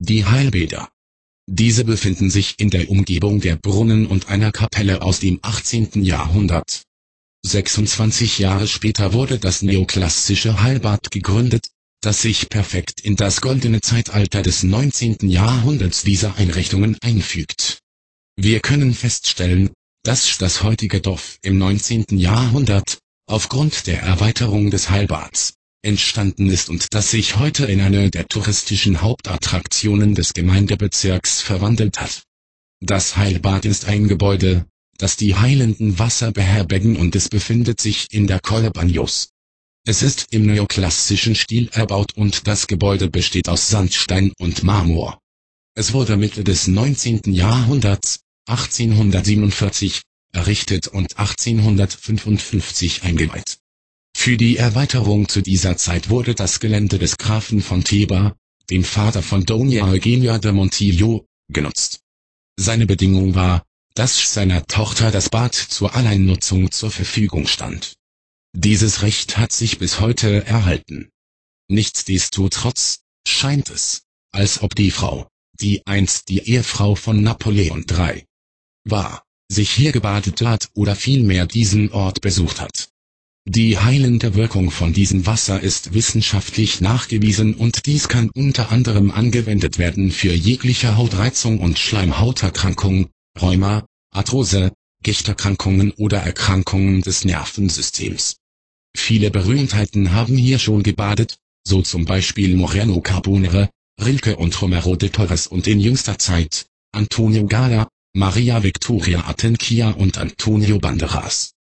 Die Heilbäder. Diese befinden sich in der Umgebung der Brunnen und einer Kapelle aus dem 18. Jahrhundert. 26 Jahre später wurde das neoklassische Heilbad gegründet, das sich perfekt in das goldene Zeitalter des 19. Jahrhunderts dieser Einrichtungen einfügt. Wir können feststellen, dass das heutige Dorf im 19. Jahrhundert, aufgrund der Erweiterung des Heilbads, entstanden ist und das sich heute in eine der touristischen Hauptattraktionen des Gemeindebezirks verwandelt hat. Das Heilbad ist ein Gebäude, das die heilenden Wasser beherbergen, und es befindet sich in der Colle Bagnos. Es ist im neoklassischen Stil erbaut und das Gebäude besteht aus Sandstein und Marmor. Es wurde Mitte des 19. Jahrhunderts, 1847, errichtet und 1855 eingeweiht. Für die Erweiterung zu dieser Zeit wurde das Gelände des Grafen von Theba, dem Vater von Doña Eugenia de Montijo, genutzt. Seine Bedingung war, dass seiner Tochter das Bad zur Alleinnutzung zur Verfügung stand. Dieses Recht hat sich bis heute erhalten. Nichtsdestotrotz scheint es, als ob die Frau, die einst die Ehefrau von Napoleon III war, sich hier gebadet hat oder vielmehr diesen Ort besucht hat. Die heilende Wirkung von diesem Wasser ist wissenschaftlich nachgewiesen und dies kann unter anderem angewendet werden für jegliche Hautreizung und Schleimhauterkrankung, Rheuma, Arthrose, Gichterkrankungen oder Erkrankungen des Nervensystems. Viele Berühmtheiten haben hier schon gebadet, so zum Beispiel Moreno Carbonero, Rilke und Romero de Torres und in jüngster Zeit, Antonio Gala, Maria Victoria Atencio und Antonio Banderas.